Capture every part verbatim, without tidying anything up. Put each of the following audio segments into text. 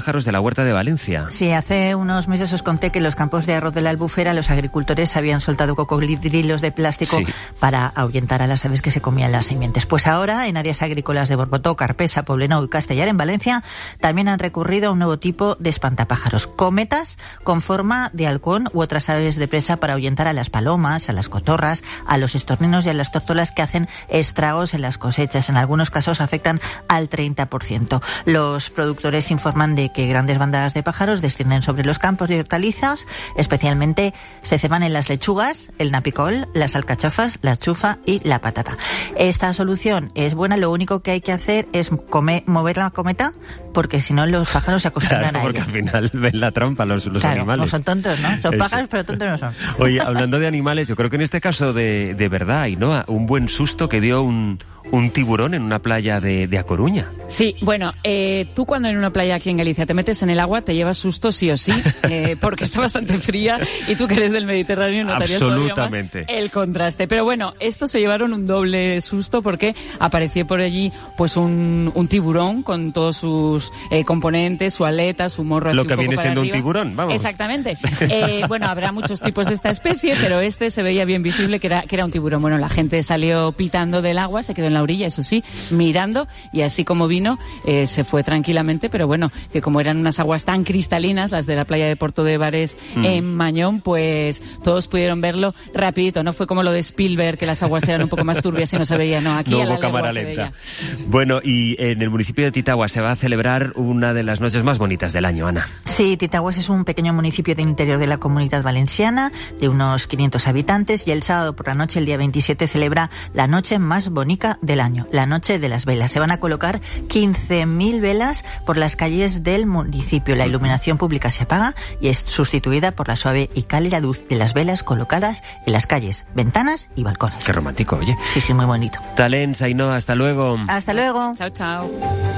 espantapájaros de la Huerta de Valencia. Sí, hace unos meses os conté que en los campos de arroz de la Albufera los agricultores habían soltado cocodrilos de plástico sí. para ahuyentar a las aves que se comían las sementes. Pues ahora, en áreas agrícolas de Borbotó, Carpesa, Poblenou y Castellar, en Valencia, también han recurrido a un nuevo tipo de espantapájaros, cometas con forma de halcón u otras aves de presa para ahuyentar a las palomas, a las cotorras, a los estorninos y a las tórtolas que hacen estragos en las cosechas. En algunos casos afectan al treinta por ciento. Los productores informan de que grandes bandadas de pájaros descienden sobre los campos de hortalizas, especialmente se ceban en las lechugas, el napicol, las alcachofas, la chufa y la patata. Esta solución es buena, lo único que hay que hacer es comer, mover la cometa, porque si no los pájaros se acostumbran claro, a porque ella. Al final ven la trampa los, los claro, animales. No son tontos, ¿no? Son pájaros, pero tontos no son. Oye, hablando de animales, yo creo que en este caso de, de verdad, Ainhoa, un buen susto que dio un... un tiburón en una playa de, de A Coruña. Sí, bueno, eh, tú cuando en una playa aquí en Galicia te metes en el agua te llevas susto sí o sí, eh, porque está bastante fría y tú que eres del Mediterráneo notarías todavía más el contraste. Pero bueno, estos se llevaron un doble susto porque apareció por allí pues un, un tiburón con todos sus eh, componentes, su aleta, su morro así Lo un que poco viene para siendo arriba. Un tiburón, vamos. Exactamente. Eh, bueno, habrá muchos tipos de esta especie, pero este se veía bien visible que era, que era un tiburón. Bueno, la gente salió pitando del agua, se quedó en la orilla, eso sí, mirando, y así como vino, eh, se fue tranquilamente, pero bueno, que como eran unas aguas tan cristalinas, las de la playa de Porto de Bares mm. en Mañón, pues todos pudieron verlo rapidito. No fue como lo de Spielberg, que las aguas eran un poco más turbias y no se veía, no, aquí no a la hubo cámara se lenta. veía. Bueno, y en el municipio de Titaguas se va a celebrar una de las noches más bonitas del año, Ana. Sí, Titaguas es un pequeño municipio del interior de la Comunidad Valenciana, de unos quinientos habitantes, y el sábado por la noche, el día veintisiete, celebra la noche más bonita del año, la noche de las velas. Se van a colocar quince mil velas por las calles del municipio. La iluminación pública se apaga y es sustituida por la suave y cálida luz de las velas colocadas en las calles, ventanas y balcones. Qué romántico, oye. Sí, sí, muy bonito. Talents, Ainhoa, hasta luego. Hasta luego. Chao, chao.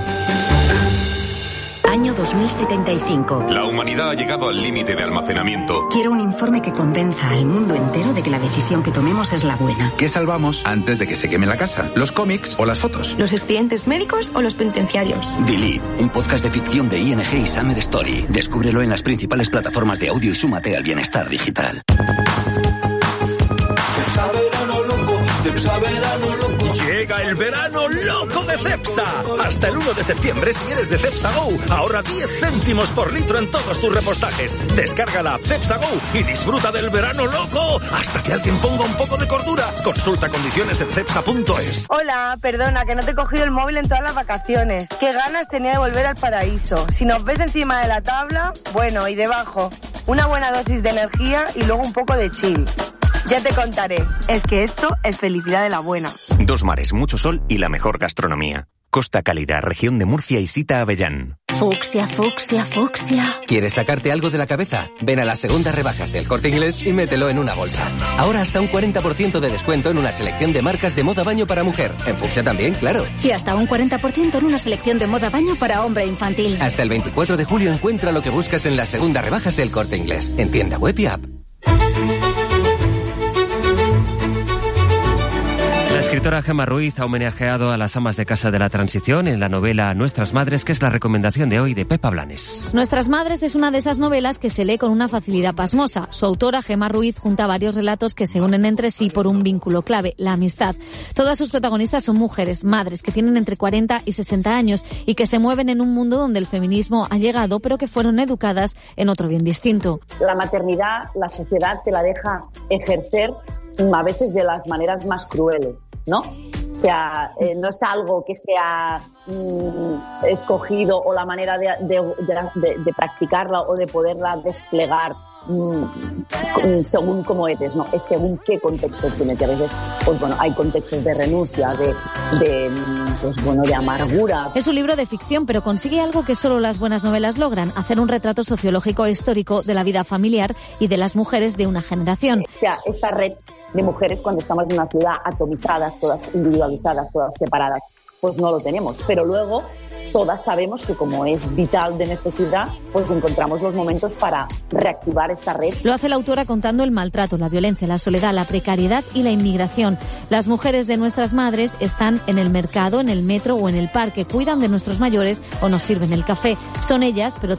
Año dos mil setenta y cinco. La humanidad ha llegado al límite de almacenamiento. Quiero un informe que convenza al mundo entero de que la decisión que tomemos es la buena. ¿Qué salvamos antes de que se queme la casa? ¿Los cómics o las fotos? ¿Los expedientes médicos o los penitenciarios? Delete, un podcast de ficción de I N G y Summer Story. Descúbrelo en las principales plataformas de audio y súmate al bienestar digital. Llega el verano loco de Cepsa. Hasta el uno de septiembre, si eres de Cepsa Go, ahorra diez céntimos por litro en todos tus repostajes. Descarga la app Cepsa Go y disfruta del verano loco hasta que alguien ponga un poco de cordura. Consulta condiciones en cepsa punto es. Hola, perdona que no te he cogido el móvil en todas las vacaciones. Qué ganas tenía de volver al paraíso. Si nos ves encima de la tabla, bueno, y debajo, una buena dosis de energía y luego un poco de chill. Ya te contaré. Es que esto es felicidad de la buena. Dos mares, mucho sol y la mejor gastronomía. Costa Cálida, región de Murcia y Sita Avellán. Fucsia, fucsia, fucsia. ¿Quieres sacarte algo de la cabeza? Ven a las segundas rebajas del Corte Inglés y mételo en una bolsa. Ahora hasta un cuarenta por ciento de descuento en una selección de marcas de moda baño para mujer. En fucsia también, claro. Y hasta un cuarenta por ciento en una selección de moda baño para hombre infantil. Hasta el veinticuatro de julio encuentra lo que buscas en las segundas rebajas del Corte Inglés. En tienda web y app. La escritora Gemma Ruiz ha homenajeado a las amas de casa de la transición en la novela Nuestras Madres, que es la recomendación de hoy de Pepa Blanes. Nuestras Madres es una de esas novelas que se lee con una facilidad pasmosa. Su autora, Gemma Ruiz, junta varios relatos que se unen entre sí por un vínculo clave, la amistad. Todas sus protagonistas son mujeres, madres, que tienen entre cuarenta y sesenta años y que se mueven en un mundo donde el feminismo ha llegado, pero que fueron educadas en otro bien distinto. La maternidad, la sociedad te la deja ejercer a veces de las maneras más crueles, ¿no? O sea, eh, no es algo que sea mm, escogido o la manera de, de, de, de practicarla o de poderla desplegar mm, según cómo eres, ¿no? Es según qué contexto tienes. Y a veces, pues bueno, hay contextos de renuncia, de, de, pues bueno, de amargura. Es un libro de ficción, pero consigue algo que solo las buenas novelas logran: hacer un retrato sociológico e histórico de la vida familiar y de las mujeres de una generación. O sea, esta red de mujeres, cuando estamos en una ciudad atomizadas, todas individualizadas, todas separadas, pues no lo tenemos. Pero luego todas sabemos que como es vital de necesidad, pues encontramos los momentos para reactivar esta red. Lo hace la autora contando el maltrato, la violencia, la soledad, la precariedad y la inmigración. Las mujeres de Nuestras Madres están en el mercado, en el metro o en el parque, cuidan de nuestros mayores o nos sirven el café. Son ellas, pero